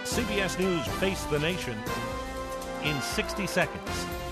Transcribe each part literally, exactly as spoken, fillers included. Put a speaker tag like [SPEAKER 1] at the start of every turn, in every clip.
[SPEAKER 1] C B S News Face the Nation in sixty seconds.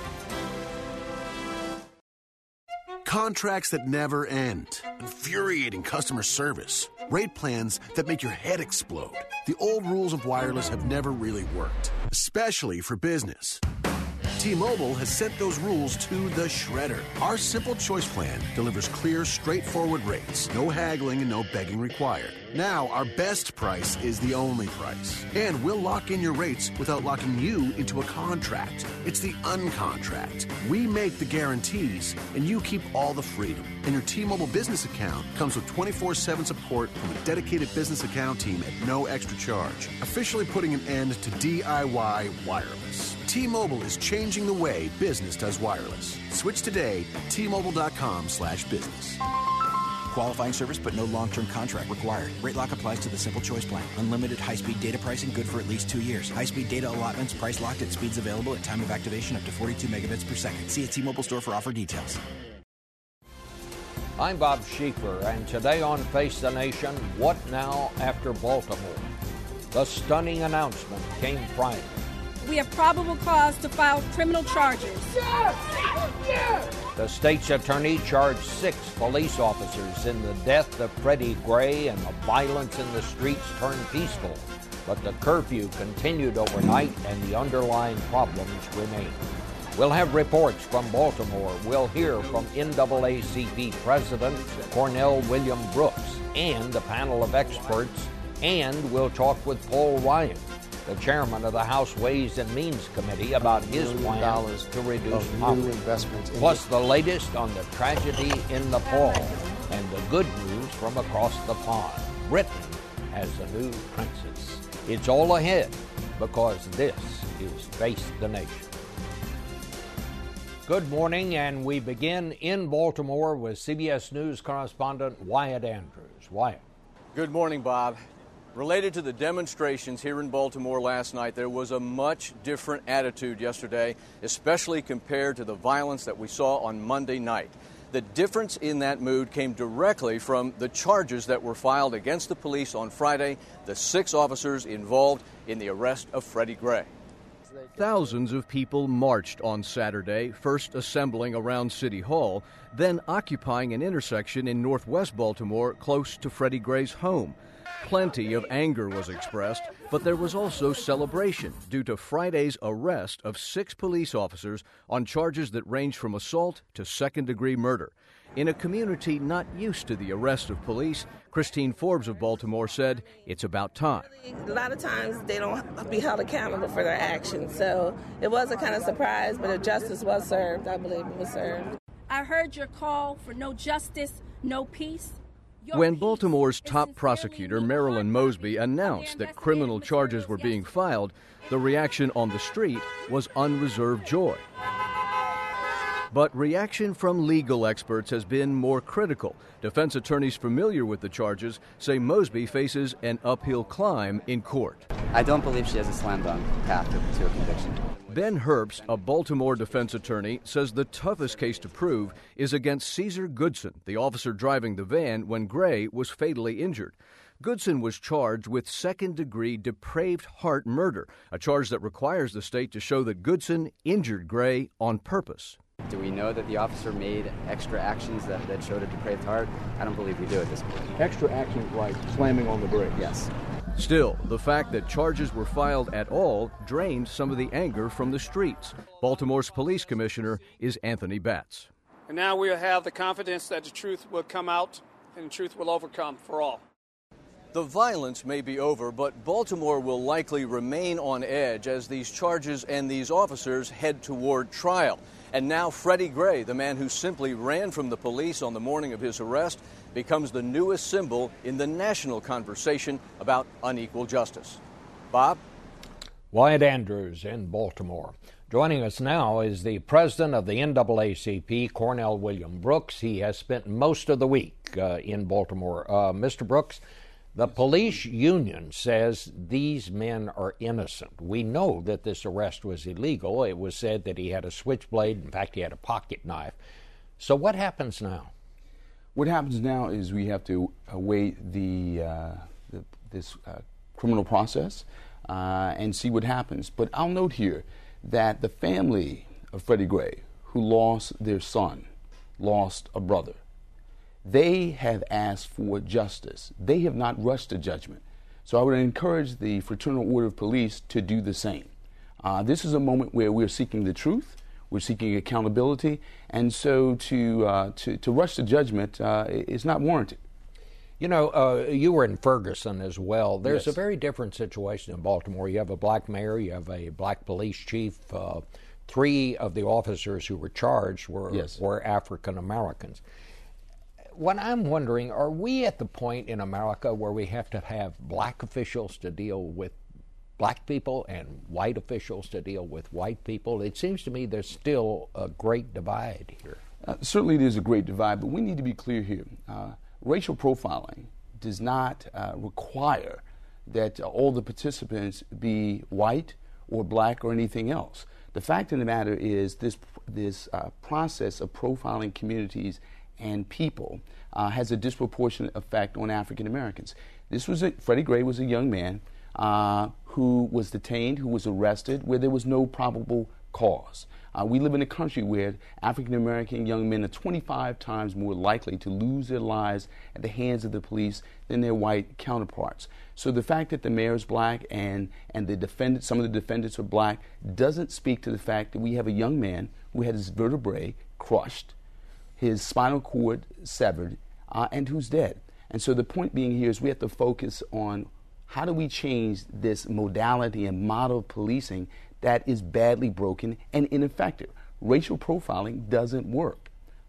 [SPEAKER 2] Contracts that never end. Infuriating customer service. Rate plans that make your head explode. The old rules of wireless have never really worked, especially for business. T-Mobile has sent those rules to the shredder. Our Simple Choice plan delivers clear, straightforward rates. No haggling and no begging required. Now, our best price is the only price. And we'll lock in your rates without locking you into a contract. It's the uncontract. We make the guarantees, and you keep all the freedom. And your T-Mobile business account comes with twenty-four seven support from a dedicated business account team at no extra charge. Officially putting an end to D I Y wireless. T-Mobile is changing the way business does wireless. Switch today at T-Mobile.com slash business.
[SPEAKER 3] Qualifying service but no long-term contract required. Rate lock applies to the Simple Choice plan. Unlimited high-speed data pricing good for at least two years. High-speed data allotments price locked at speeds available at time of activation up to forty-two megabits per second. See a T-Mobile store for offer details.
[SPEAKER 4] I'm Bob Schieffer, and today on Face the Nation, what now after Baltimore? The stunning announcement came Friday.
[SPEAKER 5] We have probable cause to file criminal charges.
[SPEAKER 4] Yes! Yes! The state's attorney charged six police officers in the death of Freddie Gray, and the violence in the streets turned peaceful. But the curfew continued overnight, and the underlying problems remain. We'll have reports from Baltimore. We'll hear from N double A C P President Cornell William Brooks and a panel of experts, and we'll talk with Paul Ryan, the chairman of the House Ways and Means Committee, about his plan to reduce poverty. Plus the latest on the tragedy in Nepal and the good news from across the pond. Britain has a new princess. It's all ahead because this is Face the Nation. Good morning, and we begin in Baltimore with C B S News correspondent Wyatt Andrews. Wyatt.
[SPEAKER 6] Good morning, Bob. Related to the demonstrations here in Baltimore last night, there was a much different attitude yesterday, especially compared to the violence that we saw on Monday night. The difference in that mood came directly from the charges that were filed against the police on Friday, the six officers involved in the arrest of Freddie Gray.
[SPEAKER 7] Thousands of people marched on Saturday, first assembling around City Hall, then occupying an intersection in northwest Baltimore close to Freddie Gray's home. Plenty of anger was expressed, but there was also celebration due to Friday's arrest of six police officers on charges that range from assault to second-degree murder. In a community not used to the arrest of police, Christine Forbes of Baltimore said it's about time.
[SPEAKER 8] A lot of times they don't be held accountable for their actions, so it was a kind of surprise, but if justice was served, I believe it was served.
[SPEAKER 5] I heard your call for no justice, no peace.
[SPEAKER 7] When Baltimore's top prosecutor, Marilyn Mosby, announced that criminal charges were being filed, the reaction on the street was unreserved joy. But reaction from legal experts has been more critical. Defense attorneys familiar with the charges say Mosby faces an uphill climb in court.
[SPEAKER 9] I don't believe she has a slam-dunk path to, to a conviction.
[SPEAKER 7] Ben Herbst, a Baltimore defense attorney, says the toughest case to prove is against Caesar Goodson, the officer driving the van when Gray was fatally injured. Goodson was charged with second-degree depraved heart murder, a charge that requires the state to show that Goodson injured Gray on purpose.
[SPEAKER 9] Do we know that the officer made extra actions that, that showed a depraved heart? I don't believe we do at this point.
[SPEAKER 7] Extra actions like slamming on the brakes?
[SPEAKER 9] Yes.
[SPEAKER 7] Still, the fact that charges were filed at all drained some of the anger from the streets. Baltimore's police commissioner is Anthony Batts.
[SPEAKER 10] And now we'll have the confidence that the truth will come out and the truth will overcome for all.
[SPEAKER 6] The violence may be over, but Baltimore will likely remain on edge as these charges and these officers head toward trial. And now Freddie Gray, the man who simply ran from the police on the morning of his arrest, becomes the newest symbol in the national conversation about unequal justice. Bob?
[SPEAKER 4] Wyatt Andrews in Baltimore. Joining us now is the president of the N double A C P, Cornell William Brooks. He has spent most of the week uh, in Baltimore. Uh, Mister Brooks, the police union says these men are innocent. We know that this arrest was illegal. It was said that he had a switchblade. In fact, he had a pocket knife. So what happens now?
[SPEAKER 11] What happens now is we have to await the, uh, the this uh, criminal process. uh, and see what happens. But I'll note here that the family of Freddie Gray, who lost their son, lost a brother, they have asked for justice. They have not rushed to judgment. So I would encourage the Fraternal Order of Police to do the same. Uh, this is a moment where we're seeking the truth, we're seeking accountability, and so to uh, to, to rush to judgment uh, is not warranted.
[SPEAKER 4] You know, uh, you were in Ferguson as well. There's
[SPEAKER 11] Yes.
[SPEAKER 4] a very different situation in Baltimore. You have a black mayor, you have a black police chief. Uh, three of the officers who were charged were,
[SPEAKER 11] Yes.
[SPEAKER 4] were African Americans. What I'm wondering, are we at the point in America where we have to have black officials to deal with black people and white officials to deal with white people? It seems to me there's still a great divide here.
[SPEAKER 11] Uh, certainly there's a great divide, but we need to be clear here. Uh, racial profiling does not uh, require that uh, all the participants be white or black or anything else. The fact of the matter is this, this uh, process of profiling communities and people uh, has a disproportionate effect on African Americans. This was a, Freddie Gray was a young man uh, who was detained, who was arrested, where there was no probable cause. Uh, we live in a country where African American young men are twenty-five times more likely to lose their lives at the hands of the police than their white counterparts. So the fact that the mayor is black and, and the defendant, some of the defendants are black doesn't speak to the fact that we have a young man who had his vertebrae crushed, his spinal cord severed, uh, and who's dead. And so the point being here is we have to focus on how do we change this modality and model of policing that is badly broken and ineffective. Racial profiling doesn't work.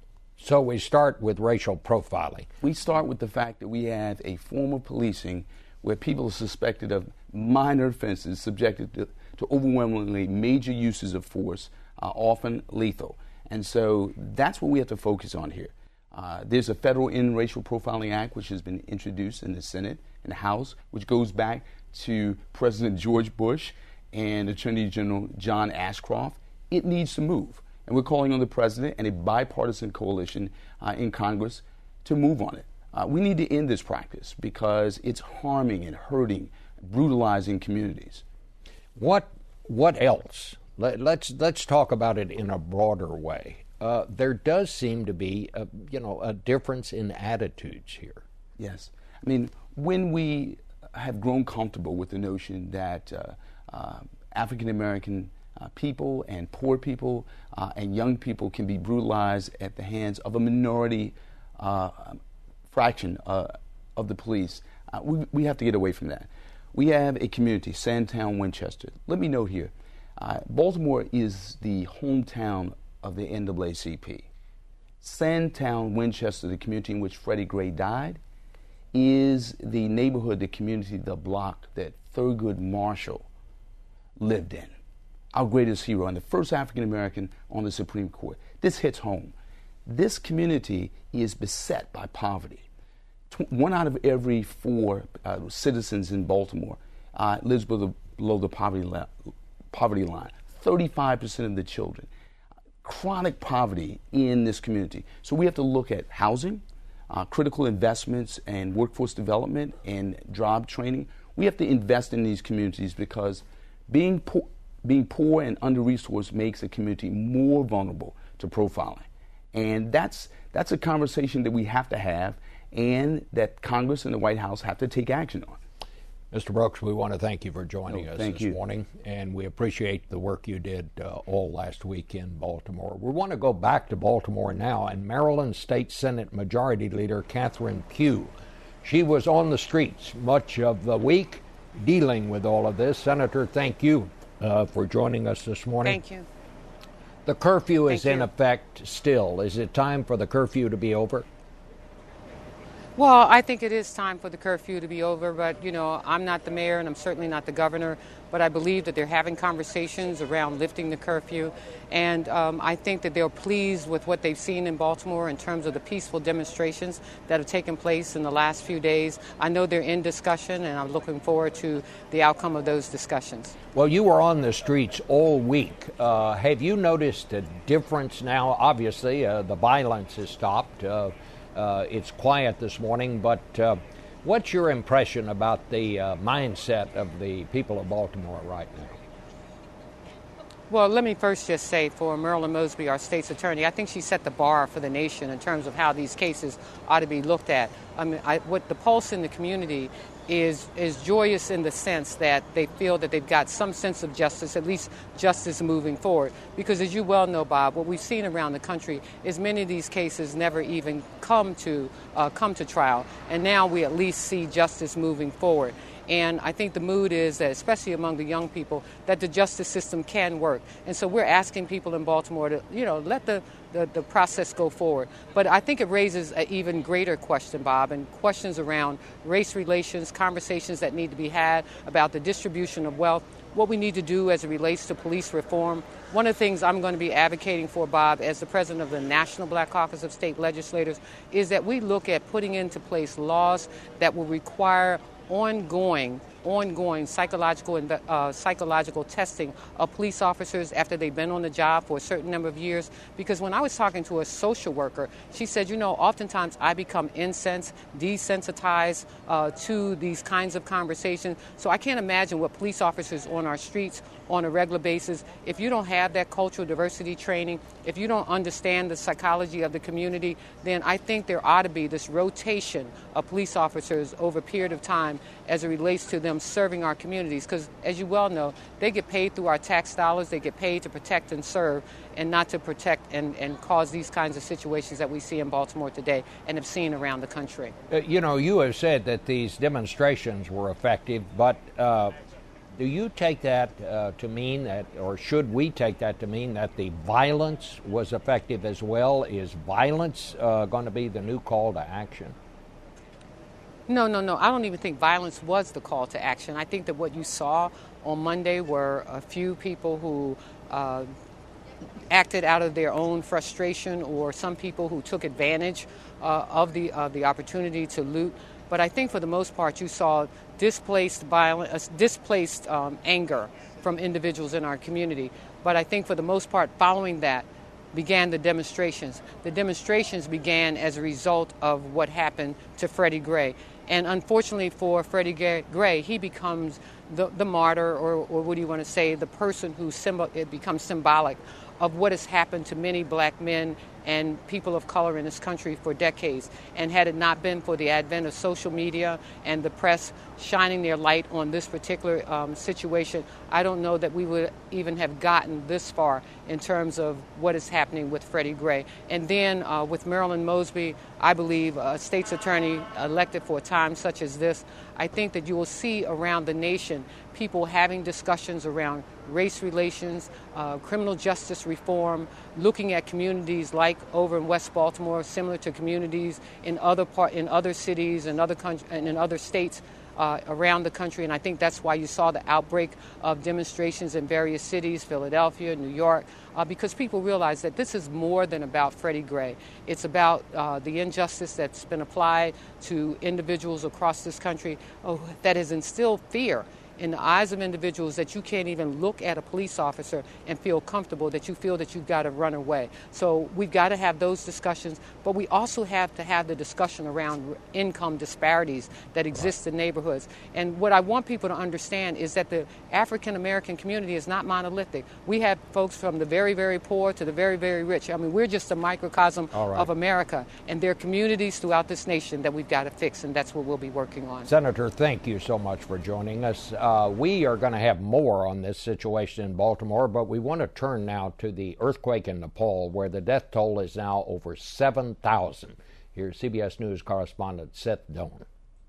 [SPEAKER 4] So we start with racial profiling.
[SPEAKER 11] We start with the fact that we have a form of policing where people are suspected of minor offenses, subjected to, to overwhelmingly major uses of force, uh, often lethal. And so that's what we have to focus on here. Uh, there's a federal Interracial Profiling Act which has been introduced in the Senate and the House, which goes back to President George Bush and Attorney General John Ashcroft. It needs to move. And we're calling on the President and a bipartisan coalition uh, in Congress to move on it. Uh, we need to end this practice because it's harming and hurting, brutalizing communities.
[SPEAKER 4] What what else? Let, let's let's talk about it in a broader way. Uh, there does seem to be a, you know, a difference in attitudes here.
[SPEAKER 11] Yes. I mean, when we have grown comfortable with the notion that uh, uh, African American uh, people and poor people uh, and young people can be brutalized at the hands of a minority uh, fraction uh, of the police, uh, we, we have to get away from that. We have a community, Sandtown, Winchester. Let me note here, uh, Baltimore is the hometown of the N double A C P. Sandtown, Winchester, the community in which Freddie Gray died, is the neighborhood, the community, the block that Thurgood Marshall lived in. Our greatest hero and the first African American on the Supreme Court. This hits home. This community is beset by poverty. One out of every four uh, citizens in Baltimore uh, lives below, below the poverty, la- poverty line. thirty-five percent of the children. Chronic poverty in this community. So we have to look at housing, uh, critical investments and workforce development and job training. We have to invest in these communities because being poor, being poor and under-resourced makes a community more vulnerable to profiling. And that's that's a conversation that we have to have and that Congress and the White House have to take action on.
[SPEAKER 4] Mister Brooks, we want to thank you for joining
[SPEAKER 11] oh,
[SPEAKER 4] us
[SPEAKER 11] thank
[SPEAKER 4] this
[SPEAKER 11] you.
[SPEAKER 4] morning, and we appreciate the work you did uh, all last week in Baltimore. We want to go back to Baltimore now, and Maryland State Senate Majority Leader Catherine Pugh. She was on the streets much of the week dealing with all of this. Senator, thank you uh, for joining us this morning.
[SPEAKER 12] Thank you.
[SPEAKER 4] The curfew is
[SPEAKER 12] Thank
[SPEAKER 4] in
[SPEAKER 12] you.
[SPEAKER 4] effect still. Is it time for the curfew to be over?
[SPEAKER 12] Well, I think it is time for the curfew to be over, but, you know, I'm not the mayor and I'm certainly not the governor, but I believe that they're having conversations around lifting the curfew, and um, I think that they're pleased with what they've seen in Baltimore in terms of the peaceful demonstrations that have taken place in the last few days. I know they're in discussion, and I'm looking forward to the outcome of those discussions.
[SPEAKER 4] Well, you were on the streets all week. Uh, have you noticed a difference now? Obviously, uh, the violence has stopped. Uh, Uh, it's quiet this morning, but uh, What's your impression about the uh, mindset of the people of Baltimore right now?
[SPEAKER 12] Well, let me first just say for Marilyn Mosby, our state's attorney, I think she set the bar for the nation in terms of how these cases ought to be looked at. I mean, I, what the pulse in the community is is joyous in the sense that they feel that they've got some sense of justice, at least justice moving forward. Because as you well know, Bob, what we've seen around the country is many of these cases never even come to uh, come to trial, and now we at least see justice moving forward. And I think the mood is that, especially among the young people, that the justice system can work. And so we're asking people in Baltimore to, you know, let the, the, the process go forward. But I think it raises an even greater question, Bob, and questions around race relations, conversations that need to be had about the distribution of wealth, what we need to do as it relates to police reform. One of the things I'm going to be advocating for, Bob, as the president of the National Black Caucus of State Legislators, is that we look at putting into place laws that will require ongoing, ongoing psychological and uh, psychological testing of police officers after they've been on the job for a certain number of years. Because when I was talking to a social worker, she said, you know, oftentimes I become incensed, desensitized uh, to these kinds of conversations. So I can't imagine what police officers on our streets on a regular basis, if you don't have that cultural diversity training, if you don't understand the psychology of the community, then I think there ought to be this rotation of police officers over a period of time as it relates to them serving our communities. Because as you well know, they get paid through our tax dollars, they get paid to protect and serve, and not to protect and, and cause these kinds of situations that we see in Baltimore today and have seen around the country.
[SPEAKER 4] Uh, you know, you have said that these demonstrations were effective, but uh, do you take that uh, to mean that, or should we take that to mean that the violence was effective as well? Is violence uh, going to be the new call to action?
[SPEAKER 12] No, no, no. I don't even think violence was the call to action. I think that what you saw on Monday were a few people who uh, acted out of their own frustration, or some people who took advantage uh, of the uh, the opportunity to loot. But I think for the most part, you saw displaced violence, uh, displaced um, anger from individuals in our community. But I think for the most part, following that, began the demonstrations. The demonstrations began as a result of what happened to Freddie Gray. And unfortunately for Freddie Gray, he becomes the, the martyr, or, or what do you want to say, the person who symbol, it becomes symbolic of what has happened to many black men and people of color in this country for decades. And had it not been for the advent of social media and the press shining their light on this particular um, situation, I don't know that we would even have gotten this far in terms of what is happening with Freddie Gray. And then uh, with Marilyn Mosby, I believe a state's attorney elected for a time such as this, I think that you will see around the nation people having discussions around race relations, uh, criminal justice reform, looking at communities like over in West Baltimore, similar to communities in other part in other cities and other country, and in other states uh, around the country. And I think that's why you saw the outbreak of demonstrations in various cities, Philadelphia, New York, uh, because people realize that this is more than about Freddie Gray. It's about uh, the injustice that's been applied to individuals across this country oh, that has instilled fear in the eyes of individuals, that you can't even look at a police officer and feel comfortable, that you feel that you've got to run away. So we've got to have those discussions, but we also have to have the discussion around income disparities that exist in neighborhoods. And what I want people to understand is that the African American community is not monolithic. We have folks from the very, very poor to the very, very rich. I mean, we're just a microcosm right. of America, and there are communities throughout this nation that we've got to fix, and that's what we'll be working on.
[SPEAKER 4] Senator, thank you so much for joining us. Uh, we are going to have more on this situation in Baltimore, but we want to turn now to the earthquake in Nepal, where the death toll is now over seven thousand. Here's C B S News correspondent Seth Doan.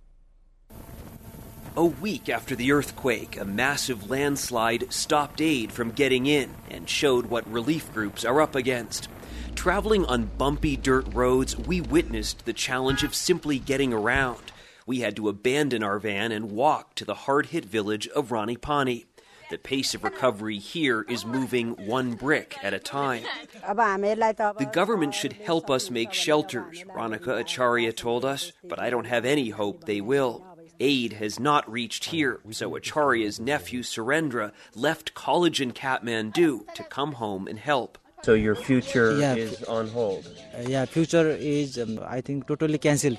[SPEAKER 13] A week after the earthquake, a massive landslide stopped aid from getting in and showed what relief groups are up against. Traveling on bumpy dirt roads, we witnessed the challenge of simply getting around. We had to abandon our van and walk to the hard-hit village of Ranipani. The pace of recovery here is moving one brick at a time. The government should help us make shelters, Ronika Acharya told us, but I don't have any hope they will. Aid has not reached here, so Acharya's nephew Surendra left college in Kathmandu to come home and help.
[SPEAKER 14] So your future
[SPEAKER 15] yeah,
[SPEAKER 14] is on hold?
[SPEAKER 15] Uh, yeah, future is, um, I think, totally cancelled.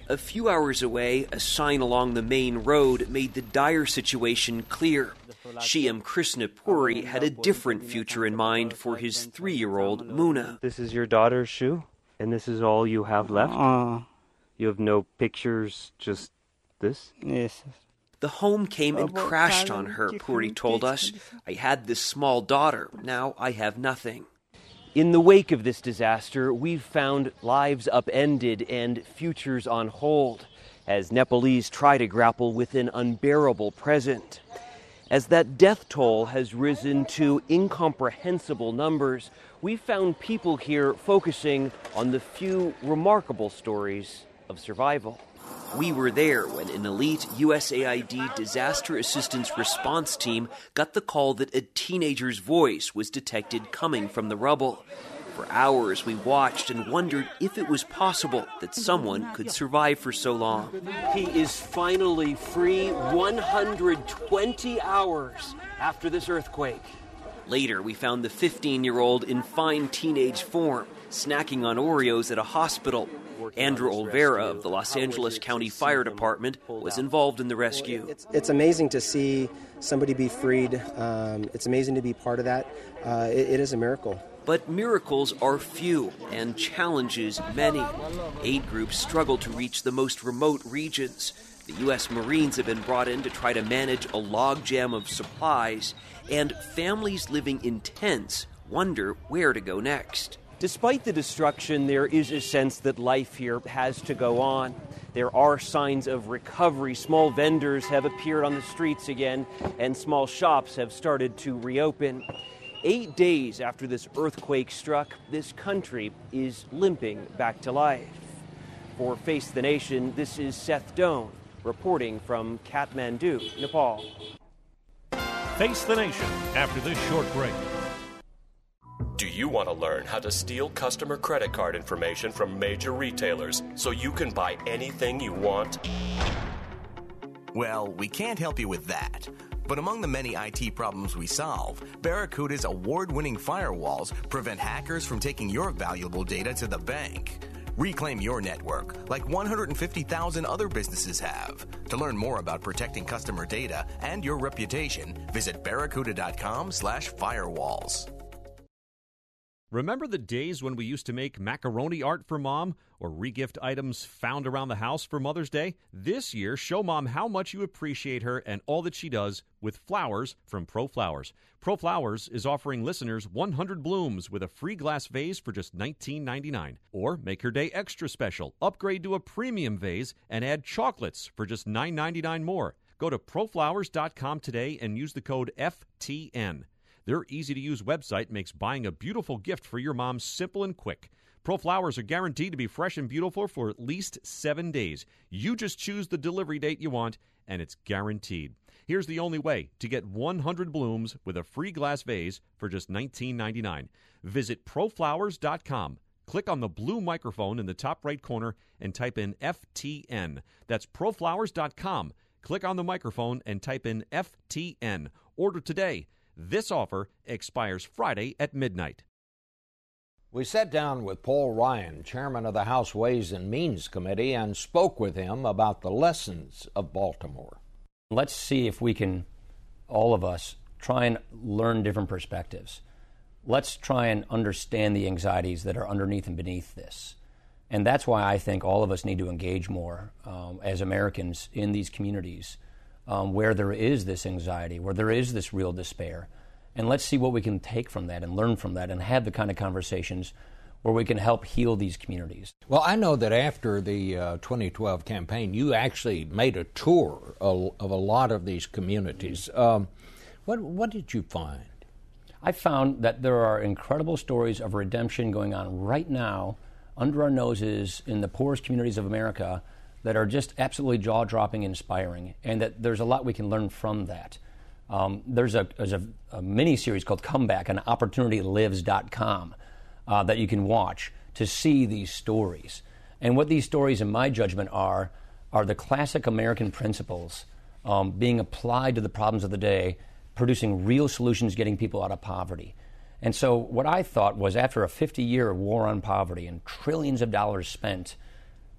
[SPEAKER 13] A few hours away, a sign along the main road made the dire situation clear. Shyam Krishnapuri had a different future in mind for his three-year-old Muna.
[SPEAKER 14] This is your daughter's shoe, and this is all you have left?
[SPEAKER 15] Uh,
[SPEAKER 14] you have no pictures, just this?
[SPEAKER 15] Yes.
[SPEAKER 13] The home came and crashed on her, Puri told us. I had this small daughter. Now I have nothing.
[SPEAKER 16] In the wake of this disaster, we've found lives upended and futures on hold as Nepalese try to grapple with an unbearable present. As that death toll has risen to incomprehensible numbers, we've found people here focusing on the few remarkable stories of survival.
[SPEAKER 13] We were there when an elite U S A I D disaster assistance response team got the call that a teenager's voice was detected coming from the rubble. For hours, we watched and wondered if it was possible that someone could survive for so long.
[SPEAKER 16] He is finally free one hundred twenty hours after this earthquake.
[SPEAKER 13] Later, we found the fifteen-year-old in fine teenage form, snacking on Oreos at a hospital. Andrew Olvera of the Los Angeles County Fire Department was involved in the rescue.
[SPEAKER 17] It's, it's amazing to see somebody be freed. Um, it's amazing to be part of that. Uh, it, it is a miracle.
[SPEAKER 13] But miracles are few and challenges many. Aid groups struggle to reach the most remote regions. The U S Marines have been brought in to try to manage a logjam of supplies, and families living in tents wonder where to go next.
[SPEAKER 16] Despite the destruction, there is a sense that life here has to go on. There are signs of recovery. Small vendors have appeared on the streets again, and small shops have started to reopen. Eight days after this earthquake struck, this country is limping back to life. For Face the Nation, this is Seth Doan, reporting from Kathmandu, Nepal.
[SPEAKER 1] Face the Nation after this short break.
[SPEAKER 18] Do you want to learn how to steal customer credit card information from major retailers so you can buy anything you want?
[SPEAKER 19] Well, we can't help you with that. But among the many I T problems we solve, Barracuda's award-winning firewalls prevent hackers from taking your valuable data to the bank. Reclaim your network like one hundred fifty thousand other businesses have. To learn more about protecting customer data and your reputation, visit barracuda.com slash firewalls.
[SPEAKER 1] Remember the days when we used to make macaroni art for Mom or regift items found around the house for Mother's Day? This year, show Mom how much you appreciate her and all that she does with flowers from Pro Flowers. Pro Flowers is offering listeners one hundred blooms with a free glass vase for just nineteen ninety-nine dollars. Or make her day extra special. Upgrade to a premium vase and add chocolates for just nine ninety-nine more. Go to pro flowers dot com today and use the code F T N. Their easy-to-use website makes buying a beautiful gift for your mom simple and quick. Pro Flowers are guaranteed to be fresh and beautiful for at least seven days. You just choose the delivery date you want, and it's guaranteed. Here's the only way to get one hundred blooms with a free glass vase for just nineteen ninety-nine. Visit pro flowers dot com. Click on the blue microphone in the top right corner and type in F T N. That's pro flowers dot com. Click on the microphone and type in F T N. Order today. This offer expires Friday at midnight.
[SPEAKER 4] We sat down with Paul Ryan, chairman of the House Ways and Means Committee, and spoke with him about the lessons of Baltimore.
[SPEAKER 20] Let's see if we can, all of us, try and learn different perspectives. Let's try and understand the anxieties that are underneath and beneath this. And that's why I think all of us need to engage more um, as Americans in these communities Um, where there is this anxiety, where there is this real despair. And let's see what we can take from that and learn from that and have the kind of conversations where we can help heal these communities.
[SPEAKER 4] Well, I know that after the uh, twenty twelve campaign, you actually made a tour of, of a lot of these communities. Um, what, what did you find?
[SPEAKER 20] I found that there are incredible stories of redemption going on right now under our noses in the poorest communities of America that are just absolutely jaw-dropping, inspiring, and that there's a lot we can learn from that. Um, there's a, there's a, a mini-series called Comeback on opportunity lives dot com uh, that you can watch to see these stories. And what these stories, in my judgment, are, are the classic American principles um, being applied to the problems of the day, producing real solutions, getting people out of poverty. And so what I thought was, after a fifty-year war on poverty and trillions of dollars spent,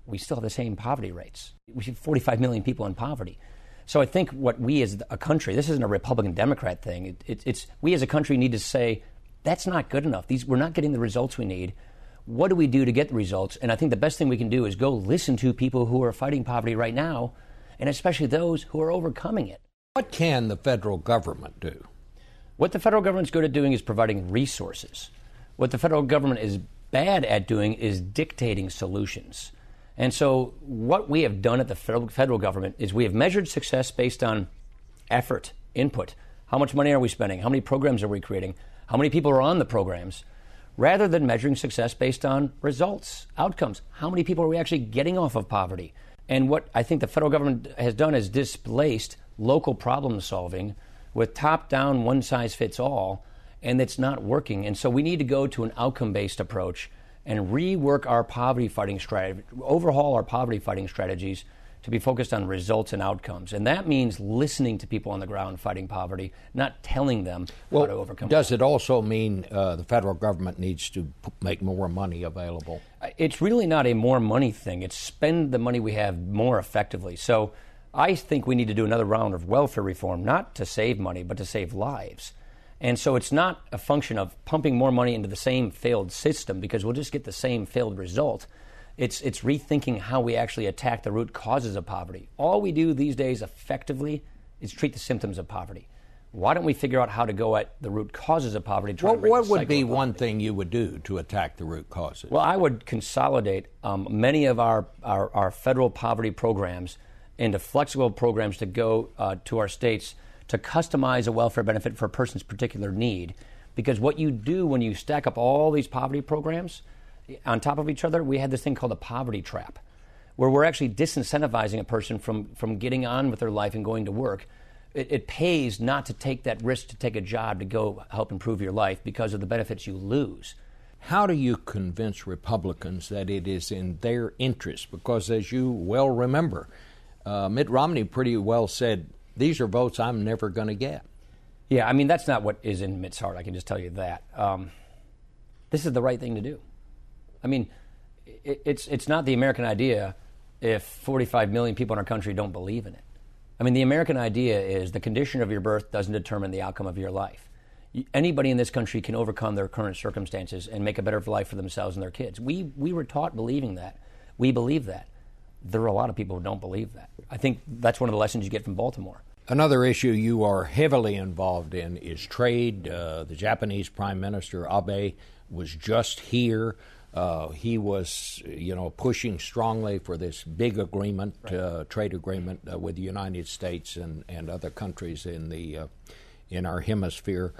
[SPEAKER 20] we still have the same poverty rates. We have forty-five million people in poverty. So I think what we as a country, this isn't a Republican-Democrat thing, it, it, it's we as a country need to say, that's not good enough. These, we're not getting the results we need. What do we do to get the results? And I think the best thing we can do is go listen to people who are fighting poverty right now, and especially those who are overcoming it.
[SPEAKER 15] What can the federal government do?
[SPEAKER 20] What the federal government's good at doing is providing resources. What the federal government is bad at doing is dictating solutions. And so what we have done at the federal, federal government is we have measured success based on effort, input. How much money are we spending? How many programs are we creating? How many people are on the programs? Rather than measuring success based on results, outcomes. How many people are we actually getting off of poverty? And what I think the federal government has done is displaced local problem solving with top-down, one-size-fits-all, and it's not working. And so we need to go to an outcome-based approach and rework our poverty fighting strategy, overhaul our poverty fighting strategies to be focused on results and outcomes. And that means listening to people on the ground fighting poverty, not telling them
[SPEAKER 15] well,
[SPEAKER 20] how to overcome
[SPEAKER 15] does
[SPEAKER 20] it.
[SPEAKER 15] It also mean uh, the federal government needs to p- make more money available?
[SPEAKER 20] It's really not a more money thing. It's spend the money we have more effectively. So I think we need to do another round of welfare reform, not to save money, but to save lives. And so it's not a function of pumping more money into the same failed system because we'll just get the same failed result. It's it's rethinking how we actually attack the root causes of poverty. All we do these days effectively is treat the symptoms of poverty. Why don't we figure out how to go at the root causes of poverty? Try
[SPEAKER 15] What,
[SPEAKER 20] to break
[SPEAKER 15] what
[SPEAKER 20] the
[SPEAKER 15] would
[SPEAKER 20] cycle
[SPEAKER 15] be
[SPEAKER 20] of
[SPEAKER 15] one thing you would do to attack the root causes?
[SPEAKER 20] Well, I would consolidate um, many of our, our, our federal poverty programs into flexible programs to go uh, to our states to customize a welfare benefit for a person's particular need. Because what you do when you stack up all these poverty programs on top of each other, we had this thing called a poverty trap, where we're actually disincentivizing a person from, from getting on with their life and going to work. It, it pays not to take that risk to take a job to go help improve your life because of the benefits you lose.
[SPEAKER 15] How do you convince Republicans that it is in their interest? Because as you well remember, uh, Mitt Romney pretty well said, these are votes I'm never going to get.
[SPEAKER 20] Yeah, I mean, that's not what is in Mitt's heart. I can just tell you that. Um, this is the right thing to do. I mean, it, it's it's not the American idea if forty-five million people in our country don't believe in it. I mean, the American idea is the condition of your birth doesn't determine the outcome of your life. Anybody in this country can overcome their current circumstances and make a better life for themselves and their kids. We we were taught believing that. We believe that. There are a lot of people who don't believe that. I think that's one of the lessons you get from Baltimore.
[SPEAKER 15] Another issue you are heavily involved in is trade. Uh, the Japanese Prime Minister Abe was just here. Uh, he was, you know, pushing strongly for this big agreement, right. uh, trade agreement uh, with the United States and, and other countries in the uh, in our hemisphere.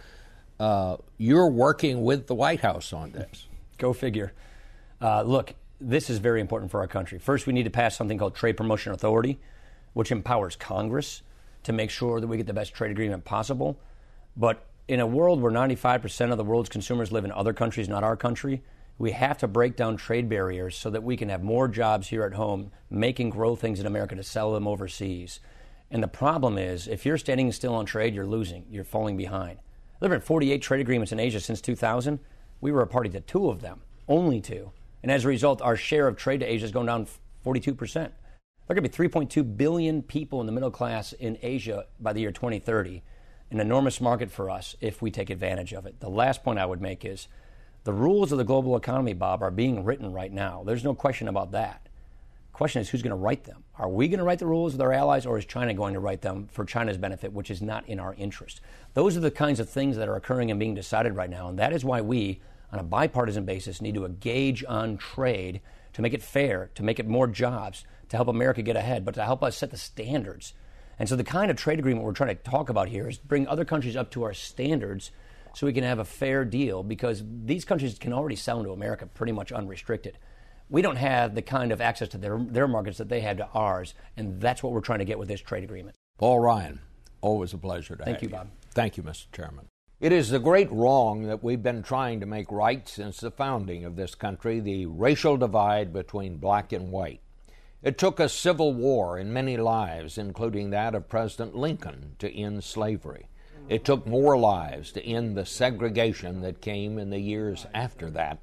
[SPEAKER 15] Uh, you're working with the White House on this.
[SPEAKER 20] Go figure. Uh, look, this is very important for our country. First, we need to pass something called Trade Promotion Authority, which empowers Congress to make sure that we get the best trade agreement possible. But in a world where ninety-five percent of the world's consumers live in other countries, not our country, we have to break down trade barriers so that we can have more jobs here at home, make and grow things in America to sell them overseas. And the problem is, if you're standing still on trade, you're losing. You're falling behind. There have been forty-eight trade agreements in Asia since two thousand. We were a party to two of them, only two. And as a result, our share of trade to Asia has gone down forty-two percent. There are going to be three point two billion people in the middle class in Asia by the year twenty thirty, an enormous market for us if we take advantage of it. The last point I would make is the rules of the global economy, Bob, are being written right now. There's no question about that. The question is who's going to write them. Are we going to write the rules with our allies, or is China going to write them for China's benefit, which is not in our interest? Those are the kinds of things that are occurring and being decided right now, and that is why we, on a bipartisan basis, need to engage on trade to make it fair, to make it more jobs, to help America get ahead, but to help us set the standards. And so the kind of trade agreement we're trying to talk about here is bring other countries up to our standards so we can have a fair deal, because these countries can already sell into America pretty much unrestricted. We don't have the kind of access to their, their markets that they have to ours, and that's what we're trying to get with this trade agreement.
[SPEAKER 15] Paul Ryan, always a pleasure to
[SPEAKER 20] Thank
[SPEAKER 15] have
[SPEAKER 20] you,
[SPEAKER 15] you.
[SPEAKER 20] Bob.
[SPEAKER 15] Thank you, Mister Chairman. It is the great wrong that we've been trying to make right since the founding of this country, the racial divide between black and white. It took a civil war and many lives, including that of President Lincoln, to end slavery. It took more lives to end the segregation that came in the years after that.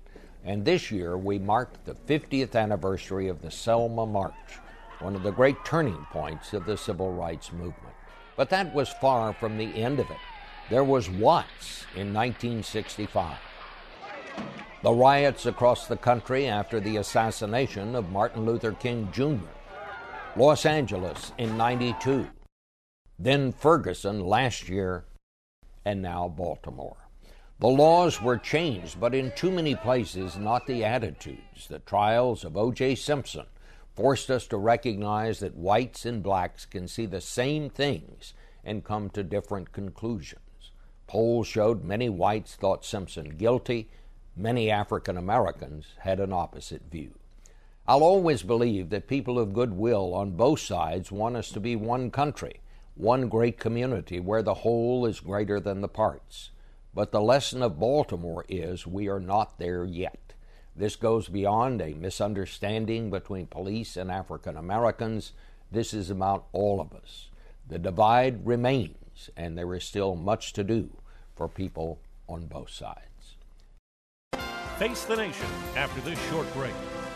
[SPEAKER 15] And this year we marked the fiftieth anniversary of the Selma March, one of the great turning points of the civil rights movement. But that was far from the end of it. There was Watts in nineteen sixty-five. The riots across the country after the assassination of Martin Luther King Junior Los Angeles in ninety-two. Then Ferguson last year, and now Baltimore. The laws were changed, but in too many places, not the attitudes. The trials of O J Simpson forced us to recognize that whites and blacks can see the same things and come to different conclusions. Polls showed many whites thought Simpson guilty. Many African Americans had an opposite view. I'll always believe that people of goodwill on both sides want us to be one country, one great community where the whole is greater than the parts. But the lesson of Baltimore is we are not there yet. This goes beyond a misunderstanding between police and African Americans. This is about all of us. The divide remains, and there is still much to do for people on both sides.
[SPEAKER 21] Face the nation after this short break.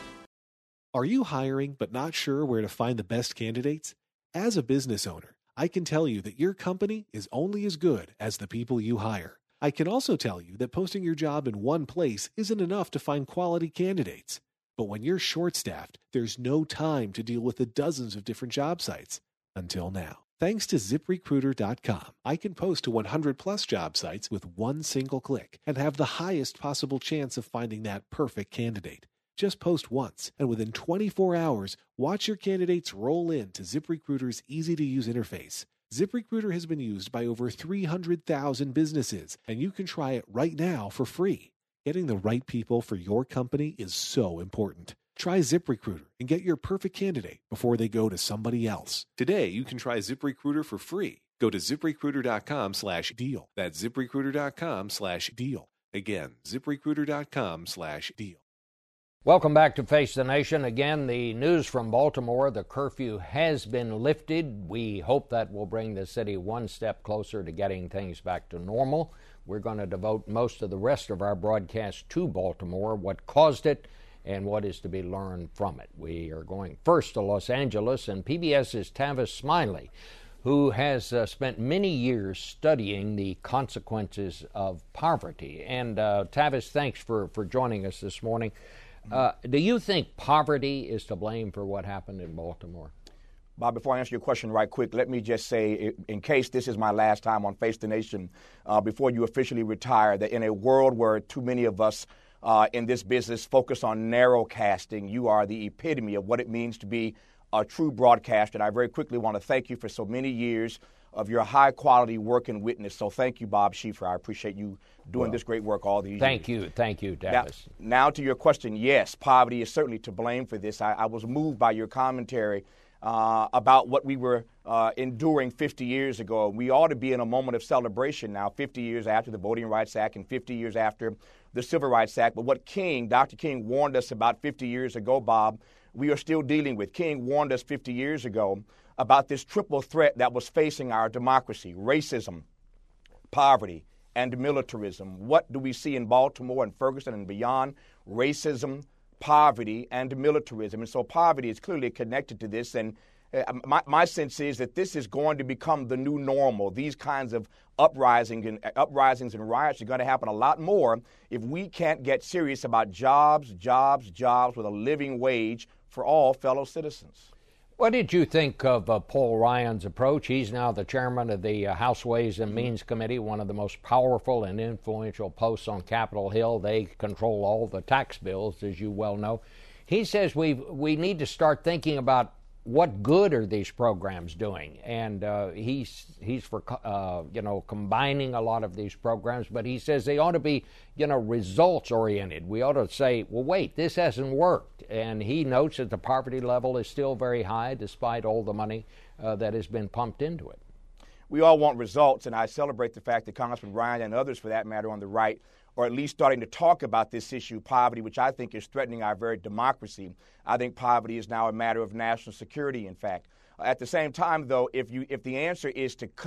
[SPEAKER 22] Are you hiring but not sure where to find the best candidates? As a business owner, I can tell you that your company is only as good as the people you hire. I can also tell you that posting your job in one place isn't enough to find quality candidates. But when you're short-staffed, there's no time to deal with the dozens of different job sites. Until now. Thanks to zip recruiter dot com, I can post to one hundred plus job sites with one single click and have the highest possible chance of finding that perfect candidate. Just post once, and within twenty-four hours, watch your candidates roll in to ZipRecruiter's easy-to-use interface. ZipRecruiter has been used by over three hundred thousand businesses, and you can try it right now for free. Getting the right people for your company is so important. Try ZipRecruiter and get your perfect candidate before they go to somebody else. Today, you can try ZipRecruiter for free. Go to ZipRecruiter dot com slash deal. That's ZipRecruiter dot com slash deal. Again, ZipRecruiter dot com slash deal.
[SPEAKER 15] Welcome back to Face the Nation. Again, the news from Baltimore, the curfew has been lifted. We hope that will bring the city one step closer to getting things back to normal. We're going to devote most of the rest of our broadcast to Baltimore, what caused it, and what is to be learned from it. We are going first to Los Angeles, and PBS's Tavis Smiley, who has uh, spent many years studying the consequences of poverty. And uh, Tavis, thanks for, for joining us this morning. Uh, do you think poverty is to blame for what happened in Baltimore?
[SPEAKER 23] Bob, before I answer your question right quick, let me just say, in case this is my last time on Face the Nation, uh, before you officially retire, that in a world where too many of us uh, in this business focus on narrow casting, you are the epitome of what it means to be a true broadcaster. And I very quickly want to thank you for so many years of your high-quality work and witness. So thank you, Bob Schieffer. I appreciate you doing well, this great work all these
[SPEAKER 15] thank
[SPEAKER 23] years.
[SPEAKER 15] Thank you. Thank you, Tavis.
[SPEAKER 23] Now, now to your question, yes, poverty is certainly to blame for this. I, I was moved by your commentary uh, about what we were uh, enduring fifty years ago. We ought to be in a moment of celebration now, fifty years after the Voting Rights Act and fifty years after the Civil Rights Act. But what King, Doctor King warned us about fifty years ago, Bob, we are still dealing with. King warned us fifty years ago about this triple threat that was facing our democracy: racism, poverty, and militarism. What do we see in Baltimore and Ferguson and beyond? Racism, poverty, and militarism. And so poverty is clearly connected to this. And uh, my, my sense is that this is going to become the new normal. These kinds of uprising and, uh, uprisings and riots are going to happen a lot more if we can't get serious about jobs, jobs, jobs with a living wage for all fellow citizens.
[SPEAKER 15] What did you think of uh, Paul Ryan's approach? He's now the chairman of the uh, House Ways and Means Committee, one of the most powerful and influential posts on Capitol Hill. They control all the tax bills, as you well know. He says we we need to start thinking about what good are these programs doing, and uh, he's he's for uh, you know combining a lot of these programs. But he says they ought to be you know results oriented. We ought to say, well, wait, this hasn't worked. And he notes that the poverty level is still very high, despite all the money uh, that has been pumped into it.
[SPEAKER 23] We all want results, and I celebrate the fact that Congressman Ryan and others, for that matter, on the right, or at least starting to talk about this issue, poverty, which I think is threatening our very democracy. I think poverty is now a matter of national security, in fact. At the same time, though, if you if the answer is to cut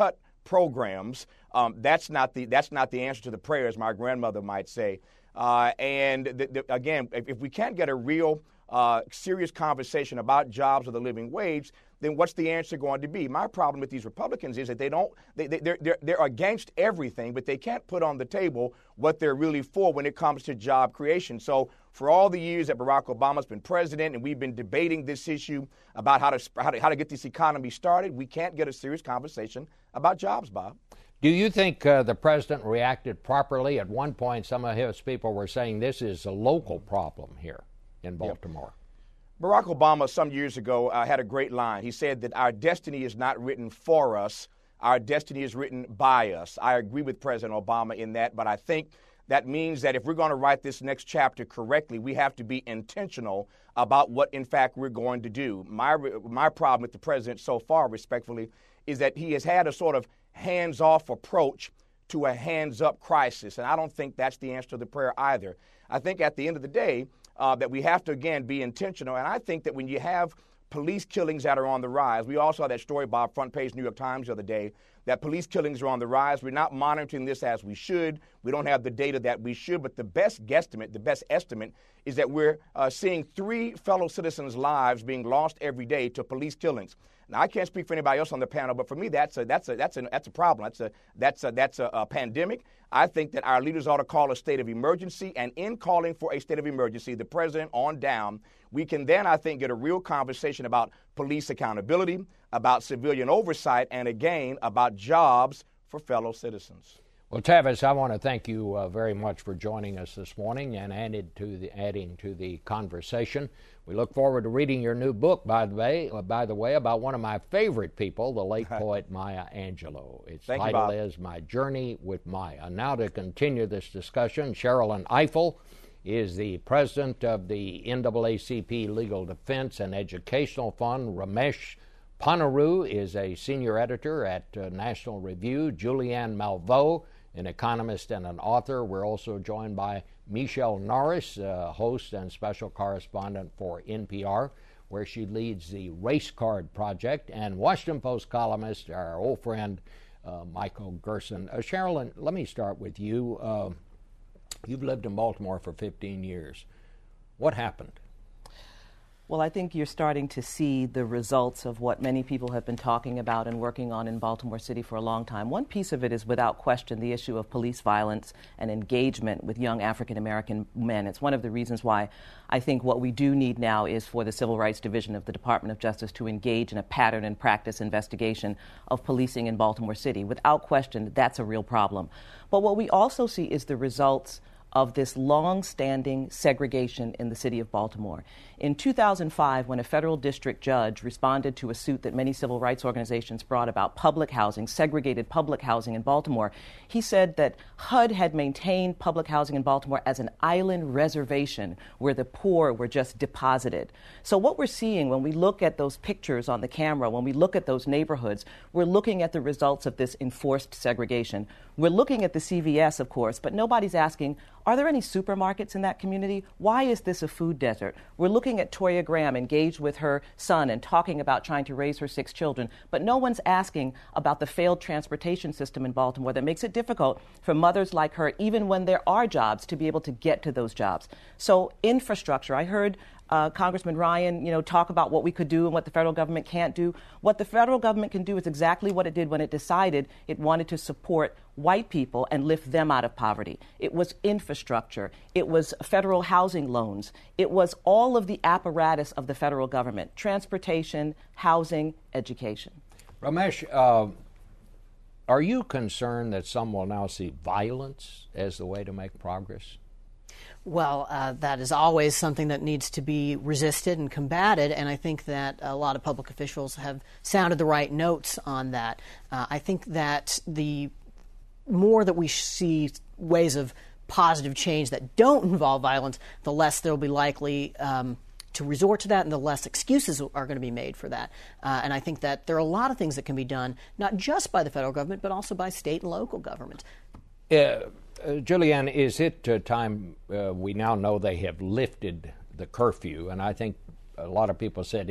[SPEAKER 23] programs. Um, that's not the that's not the answer to the prayer, as my grandmother might say. Uh, and the, the, again, if, if we can't get a real uh, serious conversation about jobs or the living wage, then what's the answer going to be? My problem with these Republicans is that they don't, they, they, they're, they're, they're against everything, but they can't put on the table what they're really for when it comes to job creation. So for all the years that Barack Obama's been president and we've been debating this issue about how to, how to, how to get this economy started, we can't get a serious conversation about jobs, Bob.
[SPEAKER 15] Do you think uh, the president reacted properly? At one point, some of his people were saying this is a local problem here in Baltimore.
[SPEAKER 23] Yep. Barack Obama, some years ago, uh, had a great line. He said that our destiny is not written for us. Our destiny is written by us. I agree with President Obama in that, but I think that means that if we're going to write this next chapter correctly, we have to be intentional about what, in fact, we're going to do. My, my problem with the president so far, respectfully, is that he has had a sort of hands-off approach to a hands-up crisis, and I don't think that's the answer to the prayer either. I think at the end of the day, Uh, that we have to, again, be intentional. And I think that when you have police killings that are on the rise, we all saw that story, Bob, front page New York Times the other day, that police killings are on the rise. We're not monitoring this as we should. We don't have the data that we should. But the best guesstimate, the best estimate, is that we're uh, seeing three fellow citizens' lives being lost every day to police killings. Now, I can't speak for anybody else on the panel, but for me, that's a that's a that's a that's a problem. That's a that's a that's a, a pandemic. I think that our leaders ought to call a state of emergency, and in calling for a state of emergency, the president on down, we can then, I think, get a real conversation about police accountability, about civilian oversight, and again, about jobs for fellow citizens.
[SPEAKER 15] Well, Tavis, I want to thank you uh, very much for joining us this morning and added to the, adding to the conversation. We look forward to reading your new book, by the way, uh, by the way, about one of my favorite people, the late poet Maya Angelou. Its
[SPEAKER 23] Thank
[SPEAKER 15] title
[SPEAKER 23] you,
[SPEAKER 15] is My Journey with Maya. Now to continue this discussion, Sherilyn Ifill is the president of the N double A C P Legal Defense and Educational Fund. Ramesh Ponnuru is a senior editor at uh, National Review. Julianne Malveaux, an economist and an author. We're also joined by Michelle Norris, uh, host and special correspondent for N P R, where she leads the Race Card Project, and Washington Post columnist, our old friend, uh, Michael Gerson. Uh, Sherilyn, let me start with you. Uh, you've lived in Baltimore for fifteen years. What happened?
[SPEAKER 2] Well, I think you're starting to see the results of what many people have been talking about and working on in Baltimore City for a long time. One piece of it is, without question, the issue of police violence and engagement with young African-American men. It's one of the reasons why I think what we do need now is for the Civil Rights Division of the Department of Justice to engage in a pattern and practice investigation of policing in Baltimore City. Without question, that's a real problem. But what we also see is the results of this long-standing segregation in the city of Baltimore. In two thousand five, when a federal district judge responded to a suit that many civil rights organizations brought about public housing, segregated public housing in Baltimore, he said that H U D had maintained public housing in Baltimore as an island reservation where the poor were just deposited. So what we're seeing when we look at those pictures on the camera, when we look at those neighborhoods, we're looking at the results of this enforced segregation. We're looking at the C V S, of course, but nobody's asking, are there any supermarkets in that community? Why is this a food desert? We're looking at Toya Graham engaged with her son and talking about trying to raise her six children, but no one's asking about the failed transportation system in Baltimore that makes it difficult for mothers like her, even when there are jobs, to be able to get to those jobs. So infrastructure, I heard Uh, Congressman Ryan, you know, talk about what we could do and what the federal government can't do. What the federal government can do is exactly what it did when it decided it wanted to support white people and lift them out of poverty. It was infrastructure. It was federal housing loans. It was all of the apparatus of the federal government: transportation, housing, education.
[SPEAKER 15] Ramesh, uh, are you concerned that some will now see violence as the way to make progress?
[SPEAKER 3] Well, uh, that is always something that needs to be resisted and combated, and I think that a lot of public officials have sounded the right notes on that. Uh, I think that the more that we see ways of positive change that don't involve violence, the less they'll be likely um, to resort to that, and the less excuses are going to be made for that. Uh, and I think that there are a lot of things that can be done, not just by the federal government, but also by state and local governments.
[SPEAKER 15] Uh, Uh, Julianne, is it uh, time, uh, we now know they have lifted the curfew, and I think a lot of people said it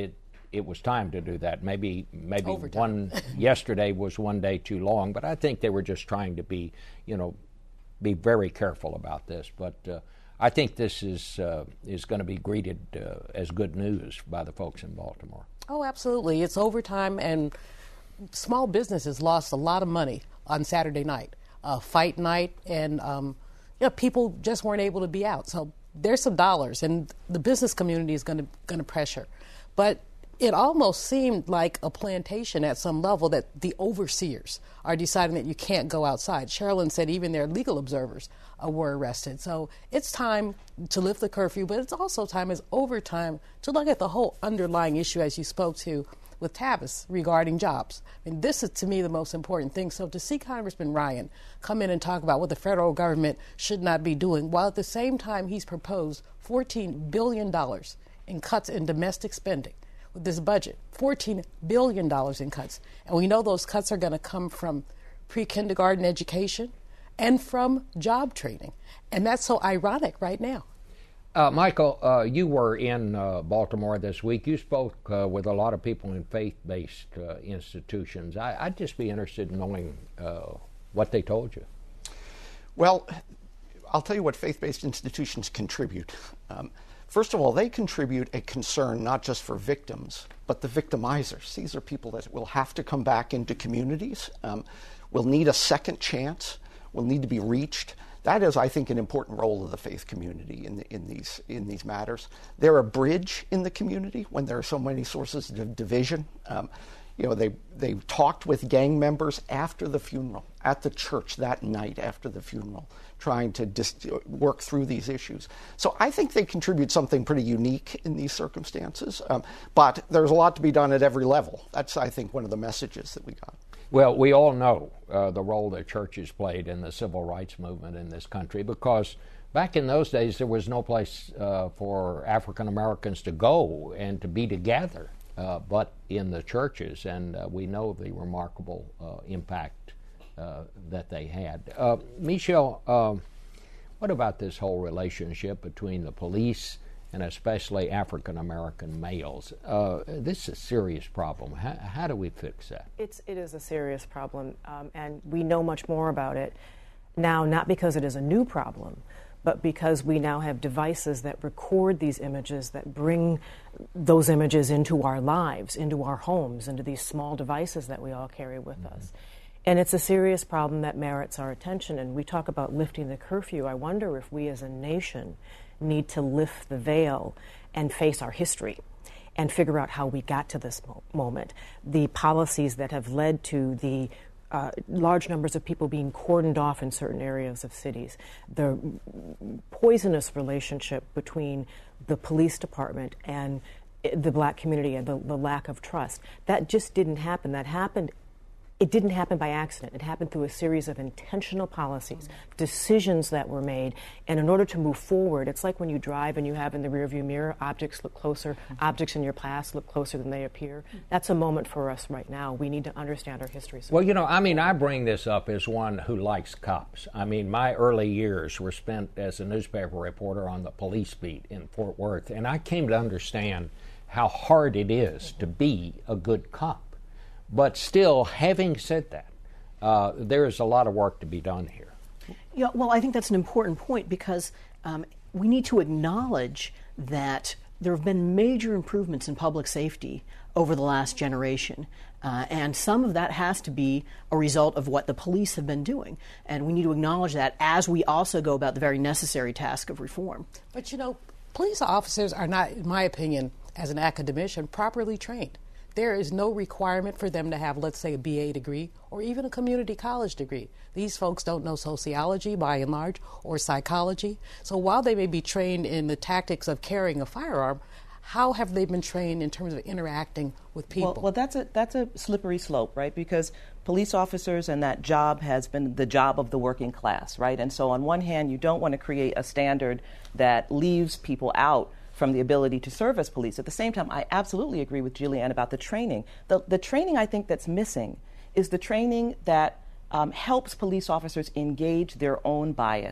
[SPEAKER 15] it was time to do that. Maybe maybe
[SPEAKER 5] Overtime.
[SPEAKER 15] one yesterday was one day too long, but I think they were just trying to be, you know, be very careful about this. But uh, I think this is uh, is going to be greeted uh, as good news by the folks in Baltimore.
[SPEAKER 5] Oh, absolutely. It's overtime, and small businesses lost a lot of money on Saturday night, uh, fight night, and um, you know, people just weren't able to be out. So there's some dollars, and the business community is going to going to pressure. But it almost seemed like a plantation at some level that the overseers are deciding that you can't go outside. Sherilyn said even their legal observers uh, were arrested. So it's time to lift the curfew, but it's also time as overtime to look at the whole underlying issue, as you spoke to with Tavis, regarding jobs. I mean, this is, to me, the most important thing. So to see Congressman Ryan come in and talk about what the federal government should not be doing, while at the same time he's proposed fourteen billion dollars in cuts in domestic spending, with this budget, fourteen billion dollars in cuts. And we know those cuts are going to come from pre-kindergarten education and from job training. And that's so ironic right now.
[SPEAKER 15] Uh, Michael, uh, you were in uh, Baltimore this week. You spoke uh, with a lot of people in faith-based uh, institutions. I, I'd just be interested in knowing uh, what they told you.
[SPEAKER 8] Well, I'll tell you what faith-based institutions contribute. Um, First of all, they contribute a concern not just for victims, but the victimizers. These are people that will have to come back into communities, um, will need a second chance, will need to be reached. That is, I think, an important role of the faith community in, the, in, these, in these matters. They're a bridge in the community when there are so many sources of division. Um, you know, they, they talked with gang members after the funeral, at the church that night after the funeral, trying to dis- work through these issues. So I think they contribute something pretty unique in these circumstances. Um, but there's a lot to be done at every level. That's, I think, one of the messages that we got.
[SPEAKER 15] Well, we all know uh, the role that churches played in the civil rights movement in this country, because back in those days there was no place uh, for African Americans to go and to be together uh, but in the churches, and uh, we know the remarkable uh, impact Uh, that they had. Uh, Michelle, uh, what about this whole relationship between the police and especially African American males? Uh, this is a serious problem. How, how do we fix that?
[SPEAKER 9] It's, it is a serious problem, um, and we know much more about it now, not because it is a new problem, but because we now have devices that record these images, that bring those images into our lives, into our homes, into these small devices that we all carry with mm-hmm. us. And it's a serious problem that merits our attention. And we talk about lifting the curfew. I wonder if we as a nation need to lift the veil and face our history and figure out how we got to this mo- moment. The policies that have led to the uh, large numbers of people being cordoned off in certain areas of cities, the poisonous relationship between the police department and the black community, and the, the lack of trust. That just didn't happen. That happened It didn't happen by accident. It happened through a series of intentional policies, mm-hmm. decisions that were made. And in order to move forward, it's like when you drive and you have in the rearview mirror, objects look closer, mm-hmm. objects in your past look closer than they appear. Mm-hmm. That's a moment for us right now. We need to understand our history.
[SPEAKER 15] Well, you know, I mean, I bring this up as one who likes cops. I mean, my early years were spent as a newspaper reporter on the police beat in Fort Worth, and I came to understand how hard it is mm-hmm. to be a good cop. But still, having said that, uh, there is a lot of work to be done here.
[SPEAKER 3] Yeah, well, I think that's an important point, because um, we need to acknowledge that there have been major improvements in public safety over the last generation. Uh, and some of that has to be a result of what the police have been doing. And we need to acknowledge that as we also go about the very necessary task of reform.
[SPEAKER 5] But, you know, police officers are not, in my opinion, as an academician, properly trained. There is no requirement for them to have, let's say, a B A degree or even a community college degree. These folks don't know sociology, by and large, or psychology. So while they may be trained in the tactics of carrying a firearm, how have they been trained in terms of interacting with people?
[SPEAKER 2] Well, well that's a that's a slippery slope, right? Because police officers and that job has been the job of the working class, right? And so on one hand, you don't want to create a standard that leaves people out from the ability to serve as police. At the same time, I absolutely agree with Julianne about the training. The, the training I think that's missing is the training that um, helps police officers engage their own bias.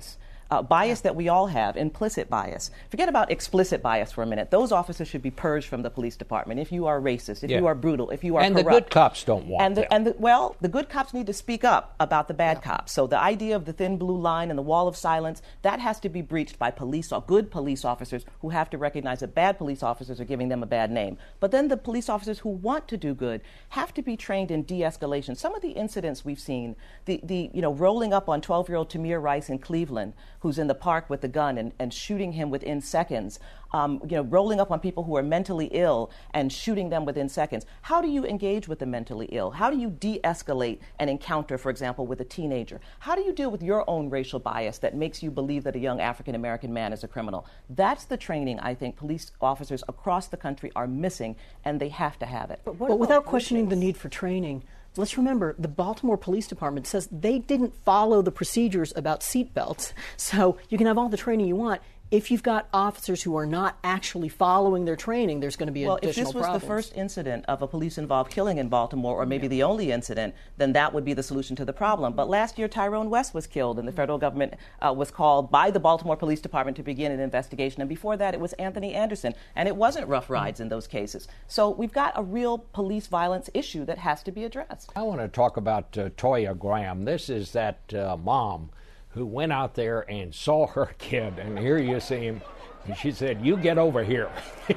[SPEAKER 2] uh, bias that we all have, implicit bias. Forget about explicit bias for a minute. Those officers should be purged from the police department. If you are racist, if
[SPEAKER 15] yeah.
[SPEAKER 2] you are brutal, if you are
[SPEAKER 15] and
[SPEAKER 2] corrupt.
[SPEAKER 15] And the good cops don't want
[SPEAKER 2] and the,
[SPEAKER 15] them.
[SPEAKER 2] And the, well, the good cops need to speak up about the bad yeah. cops. So the idea of the thin blue line and the wall of silence, that has to be breached by police or good police officers who have to recognize that bad police officers are giving them a bad name. But then the police officers who want to do good have to be trained in de-escalation. Some of the incidents we've seen, the, the you know, rolling up on twelve-year-old Tamir Rice in Cleveland, who's in the park with the gun and, and shooting him within seconds, um, you know, rolling up on people who are mentally ill and shooting them within seconds. How do you engage with the mentally ill? How do you de-escalate an encounter, for example, with a teenager? How do you deal with your own racial bias that makes you believe that a young African-American man is a criminal? That's the training I think police officers across the country are missing, and they have to have it.
[SPEAKER 3] But, but without questioning the need for training, let's remember the Baltimore Police Department says they didn't follow the procedures about seatbelts. So you can have all the training you want. If you've got officers who are not actually following their training, there's going to be
[SPEAKER 2] well,
[SPEAKER 3] additional problems.
[SPEAKER 2] Well, if this was
[SPEAKER 3] problems.
[SPEAKER 2] the first incident of a police-involved killing in Baltimore, or maybe yeah. the only incident, then that would be the solution to the problem. But last year, Tyrone West was killed, and the federal government uh, was called by the Baltimore Police Department to begin an investigation. And before that, it was Anthony Anderson, and it wasn't rough rides in those cases. So we've got a real police violence issue that has to be addressed.
[SPEAKER 15] I want to talk about uh, Toya Graham. This is that uh, mom who went out there and saw her kid, and here you see him, and she said, "You get over here."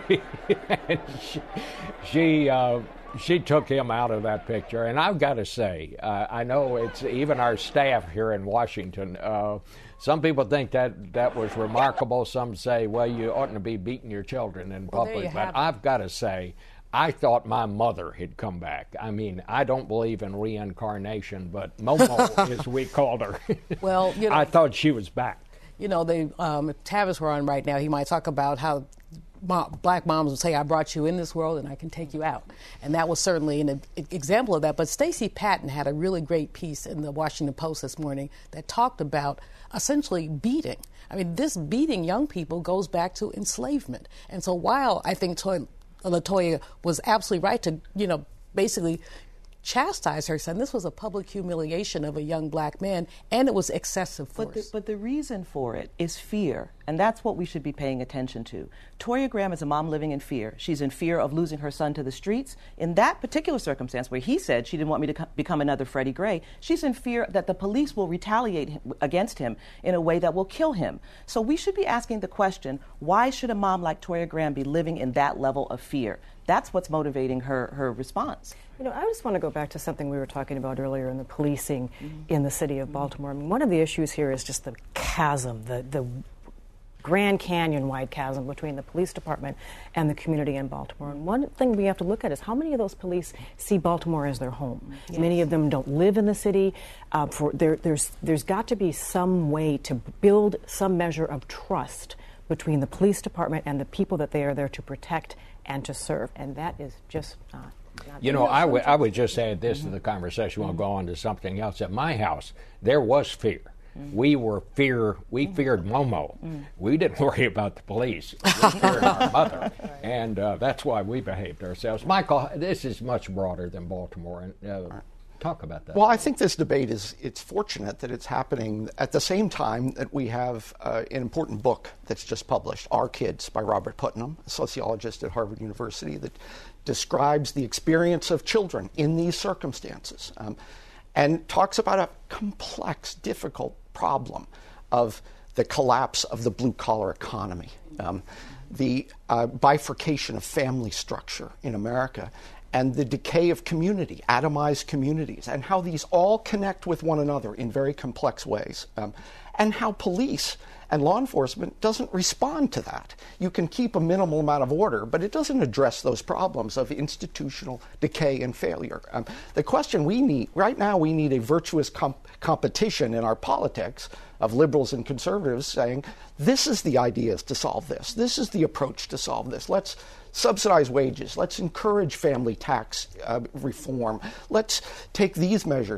[SPEAKER 15] and she she, uh, she took him out of that picture, and I've got to say, uh, I know it's even our staff here in Washington, uh, some people think that that was remarkable. Some say, well, you oughtn't to be beating your children in
[SPEAKER 5] well,
[SPEAKER 15] public, but I've got to say, I thought my mother had come back. I mean, I don't believe in reincarnation, but Momo, as we called her,
[SPEAKER 5] well, you know,
[SPEAKER 15] I thought she was back.
[SPEAKER 5] You know, they, um, if Tavis were on right now, he might talk about how mom, black moms would say, "I brought you in this world and I can take you out." And that was certainly an a, example of that. But Stacey Patton had a really great piece in the Washington Post this morning that talked about essentially beating. I mean, this beating young people goes back to enslavement. And so while I think Toy LaToya was absolutely right to, you know, basically chastise her son. This was a public humiliation of a young black man, and it was excessive force.
[SPEAKER 2] But the, but the reason for it is fear, and that's what we should be paying attention to. Toya Graham is a mom living in fear. She's in fear of losing her son to the streets. In that particular circumstance where he said she didn't want me to co- become another Freddie Gray, she's in fear that the police will retaliate him, against him in a way that will kill him. So we should be asking the question, why should a mom like Toya Graham be living in that level of fear? That's what's motivating her, her response.
[SPEAKER 9] You know, I just want to go back to something we were talking about earlier in the policing mm-hmm. in the city of Baltimore. I mean, one of the issues here is just the chasm, the, the Grand Canyon-wide chasm between the police department and the community in Baltimore. And one thing we have to look at is how many of those police see Baltimore as their home. Yes. Many of them don't live in the city. Uh, for there, there's there's got to be some way to build some measure of trust between the police department and the people that they are there to protect and to serve, and that is just not. not
[SPEAKER 15] you know, I would I would just add this mm-hmm. to the conversation. We'll mm-hmm. go on to something else. At my house, there was fear. Mm-hmm. We were fear. We mm-hmm. feared Momo. Mm-hmm. We didn't worry about the police. We feared our mother, and uh, that's why we behaved ourselves. Michael, this is much broader than Baltimore, and uh, talk about that.
[SPEAKER 8] Well, I think this debate is, it's fortunate that it's happening at the same time that we have uh, an important book that's just published, Our Kids by Robert Putnam, a sociologist at Harvard University, that describes the experience of children in these circumstances um, and talks about a complex, difficult problem of the collapse of the blue-collar economy, um, the uh, bifurcation of family structure in America, and the decay of community, atomized communities, and how these all connect with one another in very complex ways, um, and how police and law enforcement doesn't respond to that. You can keep a minimal amount of order, but it doesn't address those problems of institutional decay and failure. Um, the question we need, right now we need a virtuous comp- competition in our politics of liberals and conservatives saying, this is the ideas to solve this. This is the approach to solve this. Let's subsidize wages. Let's encourage family tax uh, reform. Let's take these measures.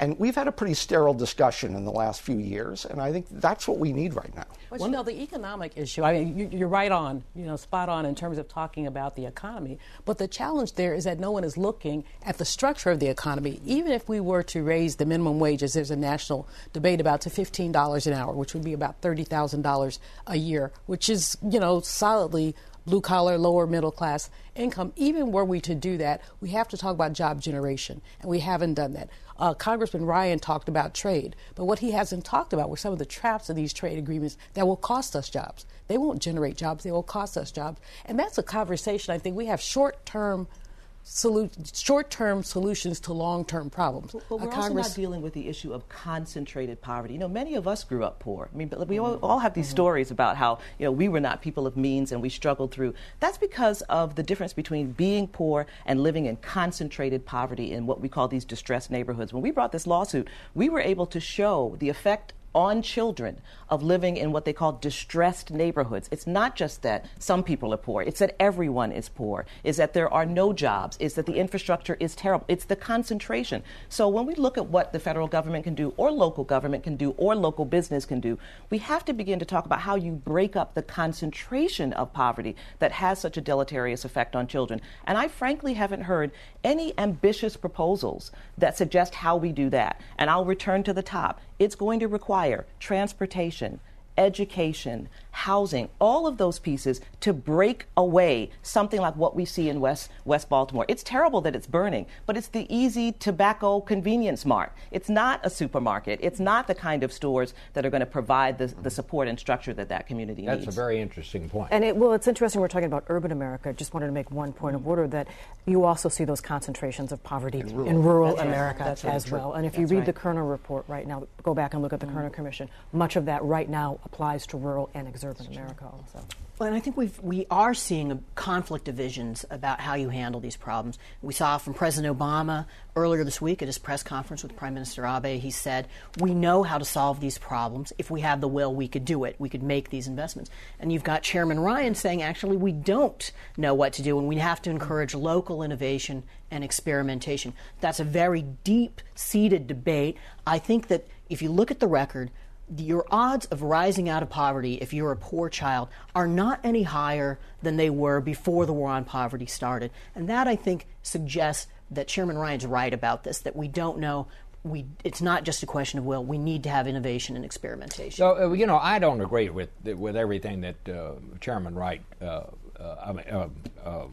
[SPEAKER 8] And we've had a pretty sterile discussion in the last few years, and I think that's what we need right now.
[SPEAKER 5] But you know, the economic issue, I mean, you're right on, you know, spot on in terms of talking about the economy. But the challenge there is that no one is looking at the structure of the economy. Even if we were to raise the minimum wages, there's a national debate about to fifteen dollars an hour, which would be about thirty thousand dollars a year, which is, you know, solidly blue-collar, lower middle-class income. Even were we to do that, we have to talk about job generation, and we haven't done that. Uh, Congressman Ryan talked about trade, but what he hasn't talked about were some of the traps of these trade agreements that will cost us jobs. They won't generate jobs, they will cost us jobs. And that's a conversation I think we have short-term Solu- short-term solutions to long-term problems.
[SPEAKER 2] But we're
[SPEAKER 5] uh,
[SPEAKER 2] also
[SPEAKER 5] Congress-
[SPEAKER 2] not dealing with the issue of concentrated poverty. You know, many of us grew up poor. I mean, but we all, all have these mm-hmm. stories about how, you know, we were not people of means and we struggled through. That's because of the difference between being poor and living in concentrated poverty in what we call these distressed neighborhoods. When we brought this lawsuit, we were able to show the effect on children of living in what they call distressed neighborhoods. It's not just that some people are poor. It's that everyone is poor. It's that there are no jobs. It's that the infrastructure is terrible. It's the concentration. So when we look at what the federal government can do or local government can do or local business can do, we have to begin to talk about how you break up the concentration of poverty that has such a deleterious effect on children. And I frankly haven't heard any ambitious proposals that suggest how we do that. And I'll return to the top. It's going to require transportation, education, housing, all of those pieces to break away something like what we see in West West Baltimore. It's terrible that it's burning, but it's the easy tobacco convenience mart. It's not a supermarket. It's not the kind of stores that are going to provide the, the support and structure that that community
[SPEAKER 15] That's
[SPEAKER 2] needs.
[SPEAKER 15] That's a very interesting point.
[SPEAKER 9] And it, well, it's interesting we're talking about urban America. Just wanted to make one point of order that you also see those concentrations of poverty in rural, in rural America
[SPEAKER 2] right.
[SPEAKER 9] as
[SPEAKER 2] really
[SPEAKER 9] well. And if you
[SPEAKER 2] That's
[SPEAKER 9] read
[SPEAKER 2] right.
[SPEAKER 9] the Kerner report right now, go back and look at the mm-hmm. Kerner Commission, much of that right now applies to rural and exurban America also.
[SPEAKER 3] Well, and I think we've, we are seeing a conflict of visions about how you handle these problems. We saw from President Obama earlier this week at his press conference with Prime Minister Abe, he said, we know how to solve these problems. If we have the will, we could do it. We could make these investments. And you've got Chairman Ryan saying, actually, we don't know what to do, and we have to encourage local innovation and experimentation. That's a very deep-seated debate. I think that if you look at the record, your odds of rising out of poverty if you're a poor child are not any higher than they were before the war on poverty started. And that, I think, suggests that Chairman Ryan's right about this, that we don't know. We, it's not just a question of will. We need to have innovation and experimentation.
[SPEAKER 15] So, uh, you know, I don't agree with with everything that uh, Chairman Wright uh, uh, I mean, uh, uh,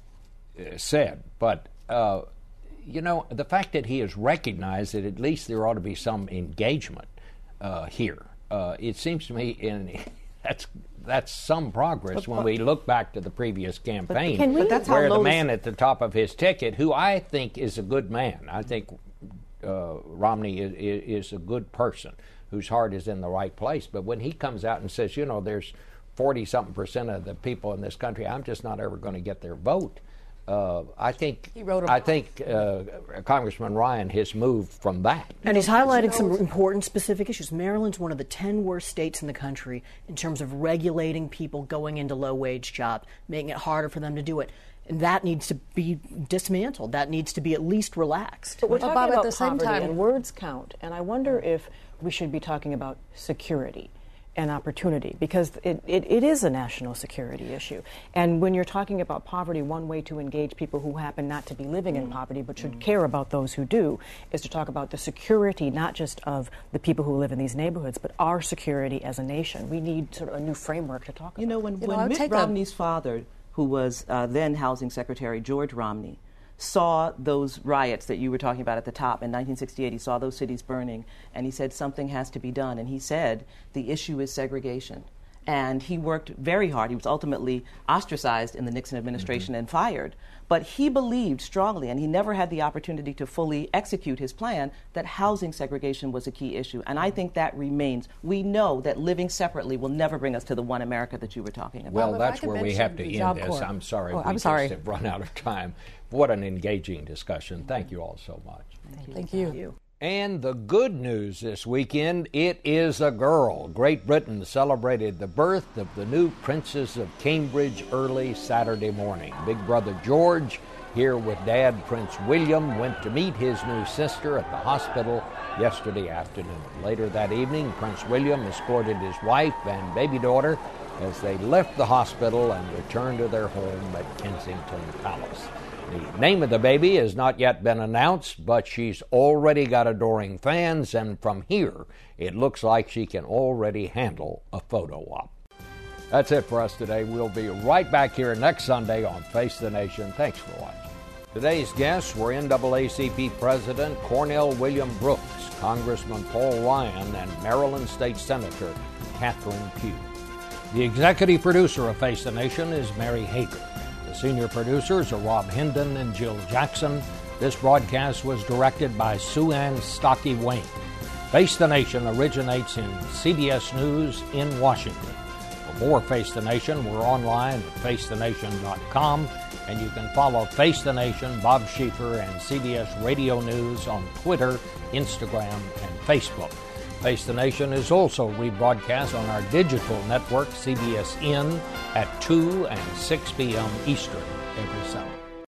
[SPEAKER 15] said. But, uh, you know, the fact that he has recognized that at least there ought to be some engagement Uh, here. Uh, it seems to me in that's that's some progress
[SPEAKER 2] but,
[SPEAKER 15] when
[SPEAKER 2] but,
[SPEAKER 15] we look back to the previous campaign,
[SPEAKER 2] but we, but
[SPEAKER 15] where the man at the top of his ticket, who I think is a good man, I think uh, Romney is, is a good person whose heart is in the right place. But when he comes out and says, you know, there's forty-something percent of the people in this country, I'm just not ever going to get their vote. Uh, I think
[SPEAKER 5] he wrote a
[SPEAKER 15] I think uh, Congressman Ryan has moved from that.
[SPEAKER 3] And he's highlighting some important specific issues. Maryland's one of the ten worst states in the country in terms of regulating people going into low-wage jobs, making it harder for them to do it. And that needs to be dismantled. That needs to be at least relaxed.
[SPEAKER 9] But we're talking
[SPEAKER 5] Bob,
[SPEAKER 9] about
[SPEAKER 5] at the same
[SPEAKER 9] poverty,
[SPEAKER 5] time,
[SPEAKER 9] and words count. And I wonder if we should be talking about security and opportunity, because it, it, it is a national security issue. And when you're talking about poverty, one way to engage people who happen not to be living mm. in poverty but should mm. care about those who do is to talk about the security not just of the people who live in these neighborhoods, but our security as a nation. We need sort of a new framework to talk about.
[SPEAKER 2] You know, when,
[SPEAKER 5] you
[SPEAKER 2] when
[SPEAKER 5] know,
[SPEAKER 2] Mitt Romney's
[SPEAKER 5] a...
[SPEAKER 2] father, who was uh, then Housing Secretary George Romney, saw those riots that you were talking about at the top in nineteen sixty-eight. He saw those cities burning, and he said something has to be done. And he said the issue is segregation. And he worked very hard. He was ultimately ostracized in the Nixon administration mm-hmm. and fired. But he believed strongly, and he never had the opportunity to fully execute his plan, that housing segregation was a key issue. And I think that remains. We know that living separately will never bring us to the one America that you were talking about.
[SPEAKER 15] Well, that's where we have to end this. I'm sorry,
[SPEAKER 5] oh,
[SPEAKER 15] we
[SPEAKER 5] I'm
[SPEAKER 15] just
[SPEAKER 5] sorry.
[SPEAKER 15] have run out of time. What an engaging discussion. Thank you all so much.
[SPEAKER 5] Thank you. Thank you. Thank you.
[SPEAKER 15] And the good news this weekend, it is a girl. Great Britain celebrated the birth of the new Princess of Cambridge early Saturday morning. Big brother George, here with Dad Prince William, went to meet his new sister at the hospital yesterday afternoon. Later that evening, Prince William escorted his wife and baby daughter as they left the hospital and returned to their home at Kensington Palace. The name of the baby has not yet been announced, but she's already got adoring fans, and from here, it looks like she can already handle a photo op. That's it for us today. We'll be right back here next Sunday on Face the Nation. Thanks for watching. Today's guests were N double A C P President Cornell William Brooks, Congressman Paul Ryan, and Maryland State Senator Catherine Pugh. The executive producer of Face the Nation is Mary Hager. The senior producers are Rob Hendon and Jill Jackson. This broadcast was directed by Sue Ann Stocky Wayne. Face the Nation originates in C B S News in Washington. For more Face the Nation, we're online at face the nation dot com, and you can follow Face the Nation, Bob Schieffer, and C B S Radio News on Twitter, Instagram, and Facebook. Face the Nation is also rebroadcast on our digital network, C B S N, at two and six p.m. Eastern every Sunday.